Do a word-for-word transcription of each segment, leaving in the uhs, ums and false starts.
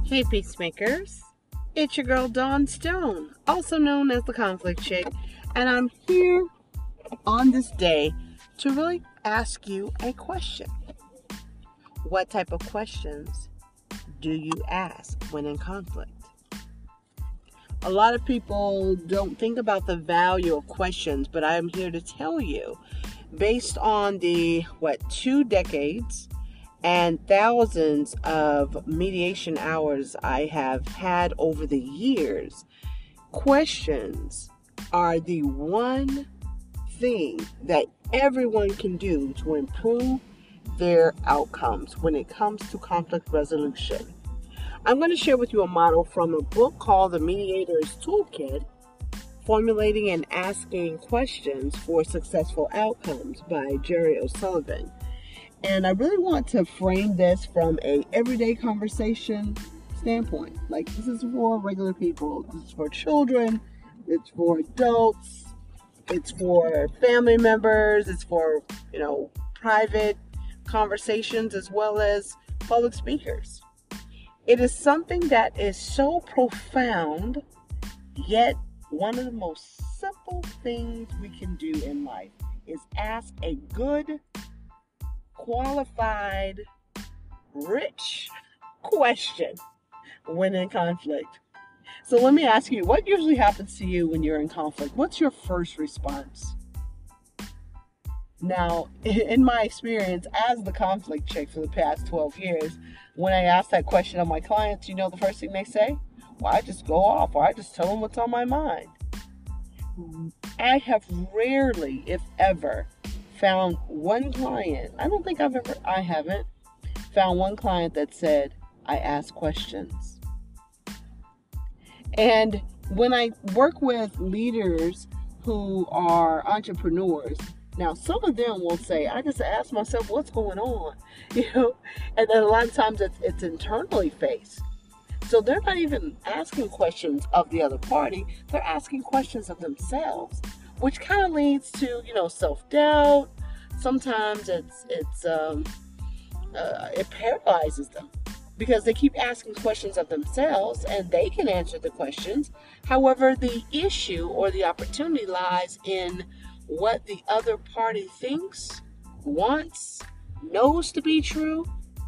Hey Peacemakers, it's your girl Dawn Stone, also known as the Conflict Chick, and I'm here on this day to really ask you a question. What type of questions do you ask when in conflict? A lot of people don't think about the value of questions, but I'm here to tell you, based on the, what, two decades and thousands of mediation hours I have had over the years, questions are the one thing that everyone can do to improve their outcomes when it comes to conflict resolution. I'm going to share with you a model from a book called The Mediator's Toolkit, Formulating and Asking Questions for Successful Outcomes by Jerry O'Sullivan. And I really want to frame this from a everyday conversation standpoint. Like, this is for regular people. This is for children. It's for adults. It's for family members. It's for, you know, private conversations as well as public speakers. It is something that is so profound, yet one of the most simple things we can do in life is ask a good, qualified, rich question when in conflict. So let me ask you, what usually happens to you when you're in conflict? What's your first response? Now, in my experience as the conflict chick for the past twelve years, when I ask that question of my clients, you know the first thing they say? Well, I just go off, or I just tell them what's on my mind. I have rarely, if ever, found one client, I don't think I've ever, I haven't, found one client that said, I ask questions. And when I work with leaders who are entrepreneurs, now some of them will say, I just ask myself what's going on, you know, and then a lot of times it's, it's internally faced. So they're not even asking questions of the other party, they're asking questions of themselves, which kind of leads to, you know, self-doubt. Sometimes it's it's um, uh, it paralyzes them because they keep asking questions of themselves and they can answer the questions. However, the issue or the opportunity lies in what the other party thinks, wants, knows to be true,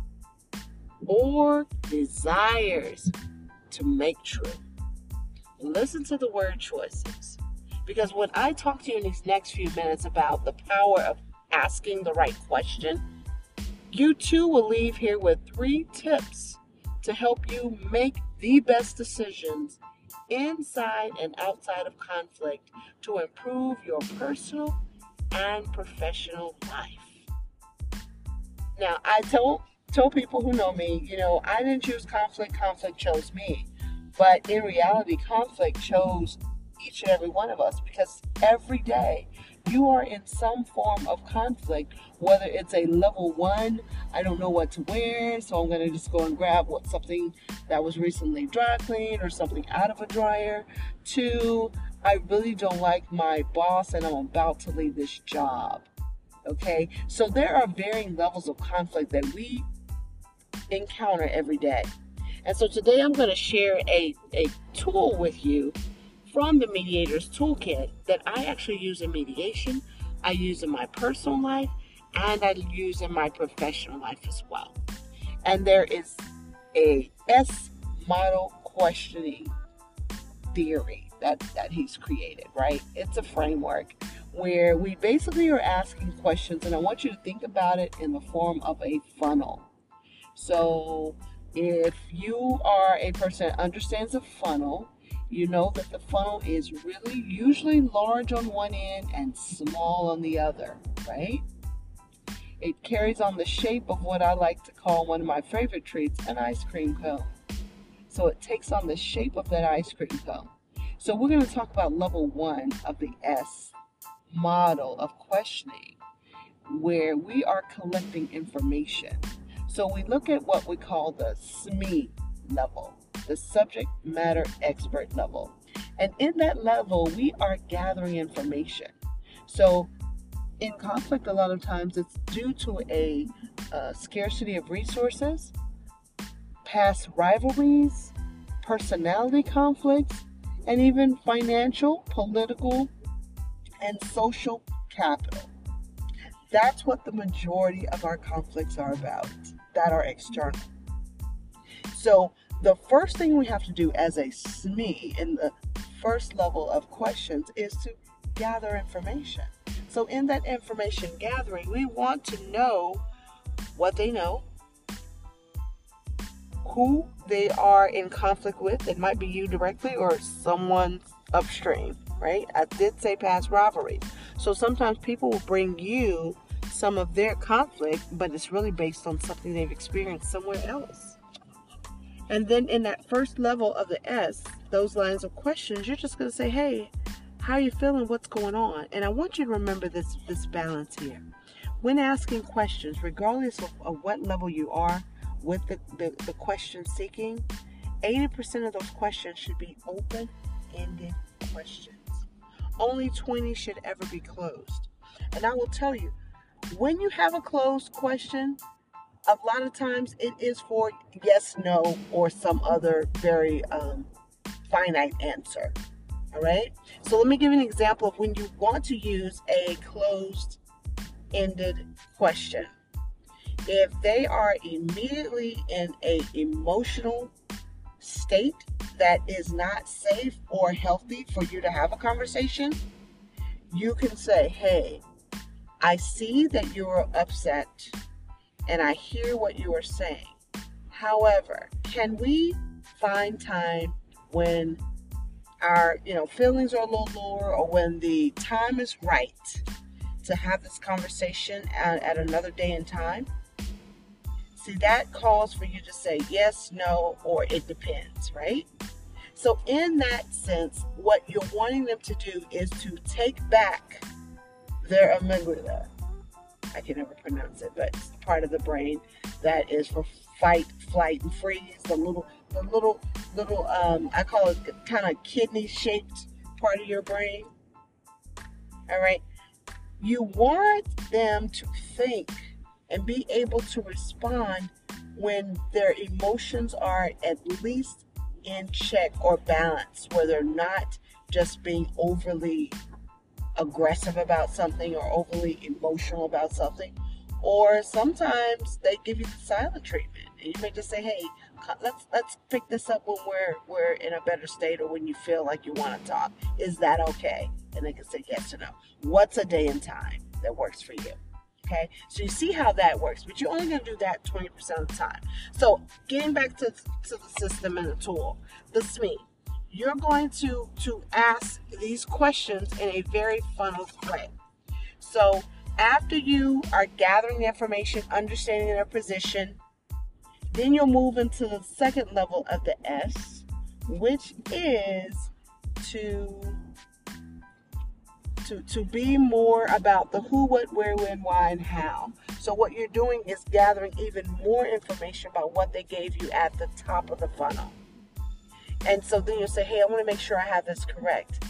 or desires to make true. Listen to the word choices, because when I talk to you in these next few minutes about the power of asking the right question, you too will leave here with three tips to help you make the best decisions inside and outside of conflict to improve your personal and professional life. Now, I tell, tell people who know me, you know, I didn't choose conflict, conflict chose me. But in reality, conflict chose each and every one of us, because every day you are in some form of conflict, whether it's a level one, I don't know what to wear, so I'm going to just go and grab what something that was recently dry cleaned or something out of a dryer, to I really don't like my boss and I'm about to leave this job. Okay, so there are varying levels of conflict that we encounter every day. And so today I'm going to share a, a tool with you from the Mediator's Toolkit that I actually use in mediation, I use in my personal life, and I use in my professional life as well. And there is a S model questioning theory that, that he's created, right? It's a framework where we basically are asking questions, and I want you to think about it in the form of a funnel. So if you are a person that understands a funnel, you know that the funnel is really usually large on one end and small on the other, right? It carries on the shape of what I like to call one of my favorite treats, an ice cream cone. So it takes on the shape of that ice cream cone. So we're going to talk about level one of the S model of questioning, where we are collecting information. So we look at what we call the S M E level, the subject matter expert level. And in that level, we are gathering information. So in conflict, a lot of times it's due to a, a scarcity of resources, past rivalries, personality conflicts, and even financial, political, and social capital. That's what the majority of our conflicts are about, that are external. So the first thing we have to do as a S M E in the first level of questions is to gather information. So in that information gathering, we want to know what they know, who they are in conflict with. It might be you directly or someone upstream, right? I did say past rivalries. So sometimes people will bring you some of their conflict, but it's really based on something they've experienced somewhere else. And then in that first level of the S, those lines of questions, you're just going to say, hey, how are you feeling? What's going on? And I want you to remember this, this balance here. When asking questions, regardless of, of what level you are with the, the, the question seeking, eighty percent of those questions should be open-ended questions. Only twenty should ever be closed. And I will tell you, when you have a closed question, a lot of times it is for yes, no, or some other very um, finite answer. All right. So let me give you an example of when you want to use a closed-ended question. If they are immediately in a emotional state that is not safe or healthy for you to have a conversation, you can say, hey, I see that you're upset and I hear what you are saying. However, can we find time when our, you know, feelings are a little lower or when the time is right to have this conversation at, at another day and time? See, that calls for you to say yes, no, or it depends, right? So in that sense, what you're wanting them to do is to take back their amygdala. I can never pronounce it, but it's part of the brain that is for fight, flight, and freeze. The little, the little, little, um, I call it kind of kidney-shaped part of your brain. All right. You want them to think and be able to respond when their emotions are at least in check or balanced, where they're not just being overly aggressive about something or overly emotional about something. Or sometimes they give you the silent treatment, and you may just say, hey, let's let's pick this up when we're we're in a better state or when you feel like you want to talk. Is that okay? And they can say yes or no. What's a day and time that works for you? Okay, so you see how that works, but you're only going to do that twenty percent of the time. So getting back to, to the system and the tool, the S M E, you're going to, to ask these questions in a very funneled way. So after you are gathering the information, understanding their position, then you'll move into the second level of the S, which is to To, to be more about the who, what, where, when, why, and how. So what you're doing is gathering even more information about what they gave you at the top of the funnel. And so then you'll say, hey, I want to make sure I have this correct.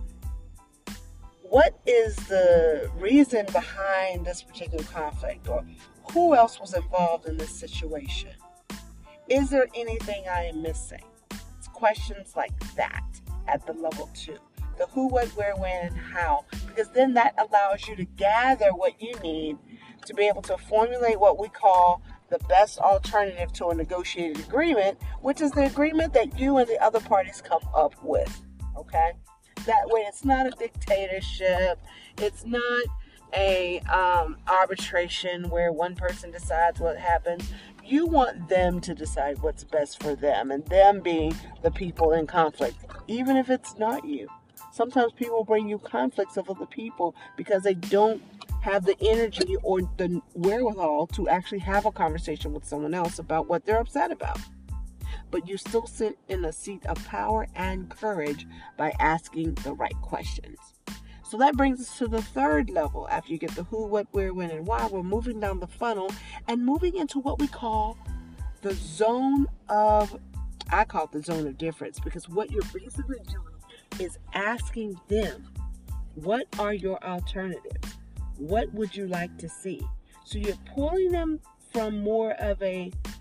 What is the reason behind this particular conflict? Or who else was involved in this situation? Is there anything I am missing? It's questions like that at the level two. The who, what, where, when, and how. Because then that allows you to gather what you need to be able to formulate what we call the best alternative to a negotiated agreement, which is the agreement that you and the other parties come up with. Okay? That way it's not a dictatorship. It's not a um, arbitration where one person decides what happens. You want them to decide what's best for them, and them being the people in conflict, even if it's not you. Sometimes people bring you conflicts of other people because they don't have the energy or the wherewithal to actually have a conversation with someone else about what they're upset about. But you still sit in a seat of power and courage by asking the right questions. So that brings us to the third level. After you get the who, what, where, when, and why, we're moving down the funnel and moving into what we call the zone of, I call it the zone of difference, because what you're basically doing is asking them, what are your alternatives? What would you like to see? So you're pulling them from more of a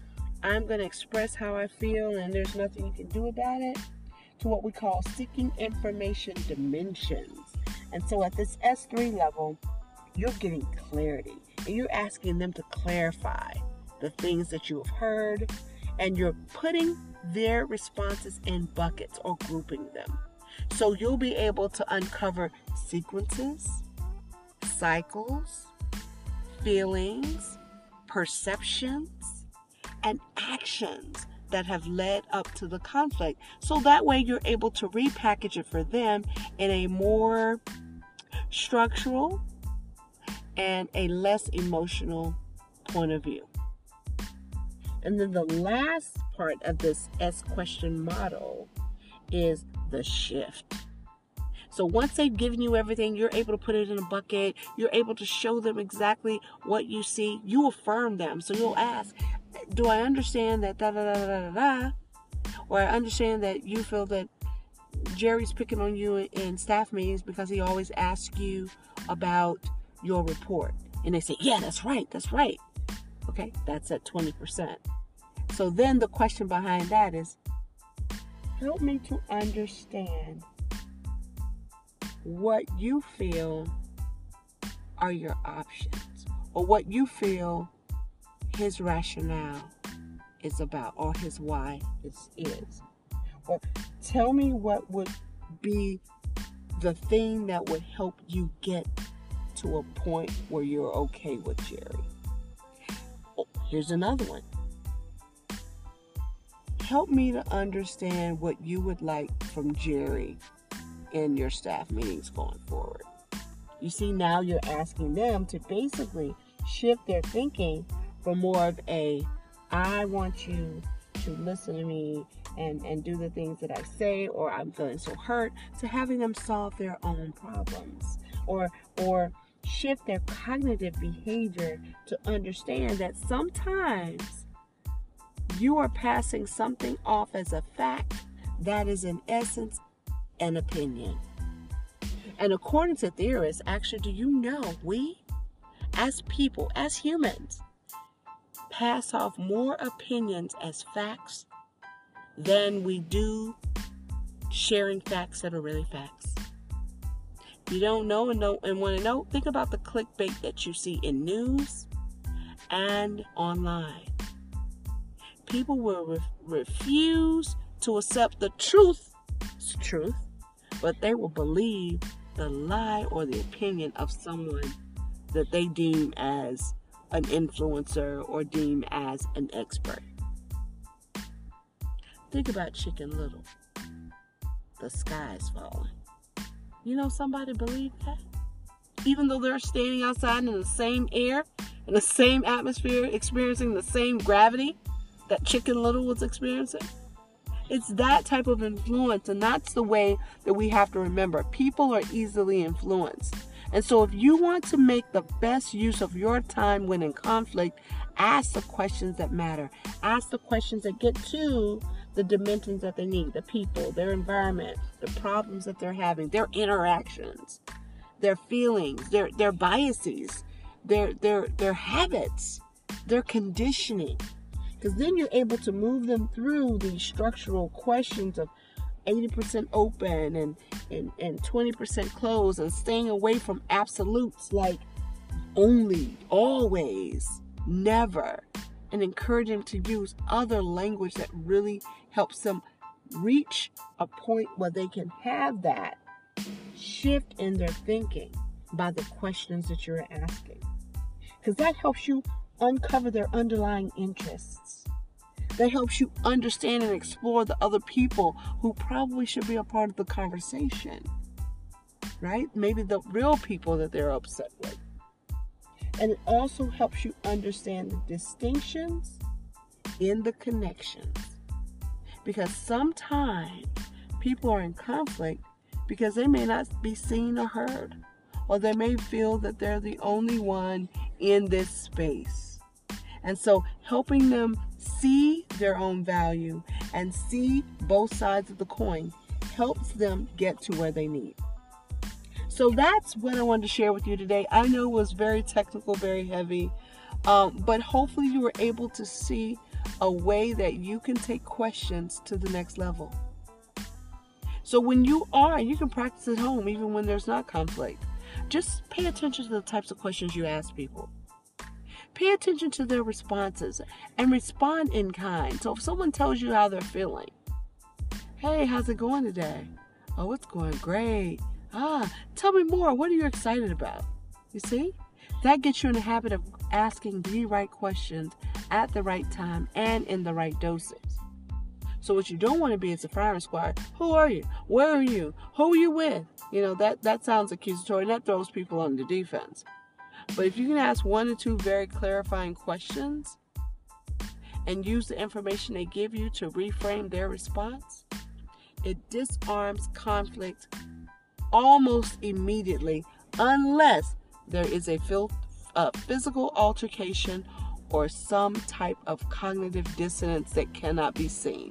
I'm going to express how I feel and there's nothing you can do about it, to what we call seeking information dimensions. And so at this S three level, you're getting clarity and you're asking them to clarify the things that you have heard, and you're putting their responses in buckets or grouping them. So you'll be able to uncover sequences, cycles, feelings, perceptions, and actions that have led up to the conflict. So that way you're able to repackage it for them in a more structural and a less emotional point of view. And then the last part of this S question model is the shift. So once they've given you everything, you're able to put it in a bucket. You're able to show them exactly what you see. You affirm them. So you'll ask, do I understand that da da da da da da? Or I understand that you feel that Jerry's picking on you in staff meetings because he always asks you about your report. And they say, yeah, that's right, that's right. Okay, that's at twenty percent. So then the question behind that is, help me to understand what you feel are your options, or what you feel his rationale is about, or his why is, is. Or tell me what would be the thing that would help you get to a point where you're okay with Jerry. Oh, here's another one. Help me to understand what you would like from Jerry in your staff meetings going forward. You see, now you're asking them to basically shift their thinking from more of a, I want you to listen to me and, and do the things that I say, or I'm feeling so hurt, to having them solve their own problems. Or, or shift their cognitive behavior to understand that sometimes you are passing something off as a fact that is in essence an opinion. And according to theorists, actually, do you know we, as people, as humans, pass off more opinions as facts than we do sharing facts that are really facts? You don't know and, know and want to know? Think about the clickbait that you see in news and online. People will re- refuse to accept the truth, it's truth, but they will believe the lie or the opinion of someone that they deem as an influencer or deem as an expert. Think about Chicken Little. The sky's falling. You know, somebody believed that? Even though they're standing outside in the same air, in the same atmosphere, experiencing the same gravity that Chicken Little was experiencing. It's that type of influence, and that's the way that we have to remember. People are easily influenced. And so if you want to make the best use of your time when in conflict, ask the questions that matter. Ask the questions that get to the dimensions that they need, the people, their environment, the problems that they're having, their interactions, their feelings, their their biases, their their their habits, their conditioning. Because then you're able to move them through these structural questions of eighty percent open and, and, and twenty percent closed, and staying away from absolutes like only, always, never, and encourage them to use other language that really helps them reach a point where they can have that shift in their thinking by the questions that you're asking. Because that helps you uncover their underlying interests. That helps you understand and explore the other people who probably should be a part of the conversation, right? Maybe the real people that they're upset with. And it also helps you understand the distinctions in the connections. Because sometimes people are in conflict because they may not be seen or heard, or they may feel that they're the only one in this space. And so helping them see their own value and see both sides of the coin helps them get to where they need. So that's what I wanted to share with you today. I know it was very technical, very heavy, um, but hopefully you were able to see a way that you can take questions to the next level. So when you are, you can practice at home even when there's not conflict. Just pay attention to the types of questions you ask people. Pay attention to their responses and respond in kind. So if someone tells you how they're feeling, hey, how's it going today? Oh, it's going great. Ah, tell me more. What are you excited about? You see? That gets you in the habit of asking the right questions at the right time and in the right doses. So what you don't want to be is a firing squad. Who are you? Where are you? Who are you with? You know, that, that sounds accusatory and that throws people on the defense. But if you can ask one or two very clarifying questions and use the information they give you to reframe their response, it disarms conflict almost immediately, unless there is a fil- uh, physical altercation or some type of cognitive dissonance that cannot be seen.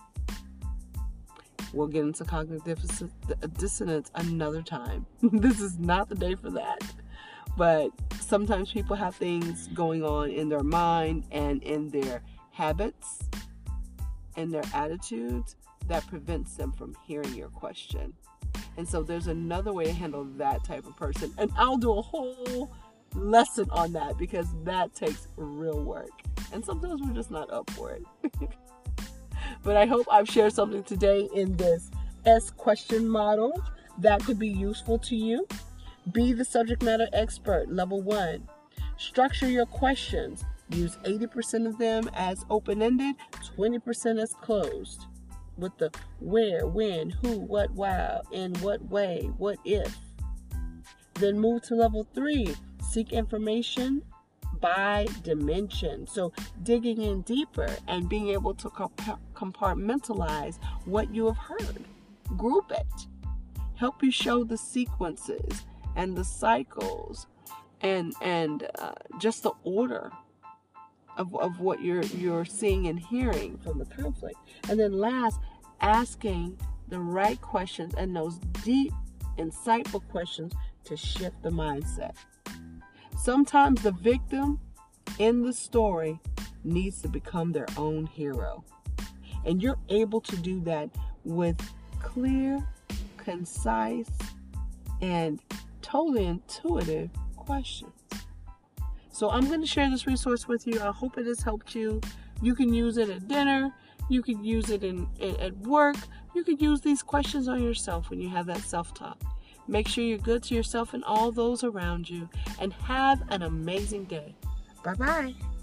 We'll get into cognitive dissonance another time. This is not the day for that. But sometimes people have things going on in their mind and in their habits and their attitudes that prevents them from hearing your question. And so there's another way to handle that type of person. And I'll do a whole lesson on that because that takes real work. And sometimes we're just not up for it. But I hope I've shared something today in this S question model that could be useful to you. Be the subject matter expert, level one. Structure your questions. Use eighty percent of them as open-ended, twenty percent as closed. With the where, when, who, what, why, in what way, what if. Then move to level three. Seek information by dimension. So digging in deeper and being able to compartmentalize what you have heard. Group it. Help you show the sequences and the cycles and and uh, just the order of, of what you're you're seeing and hearing from the conflict. And then last, asking the right questions and those deep, insightful questions to shift the mindset. Sometimes the victim in the story needs to become their own hero. And you're able to do that with clear, concise, and totally intuitive questions. So I'm going to share this resource with you. I hope it has helped you. You can use it at dinner. You can use it in, in at work. You can use these questions on yourself when you have that self-talk. Make sure you're good to yourself and all those around you. And have an amazing day. Bye-bye.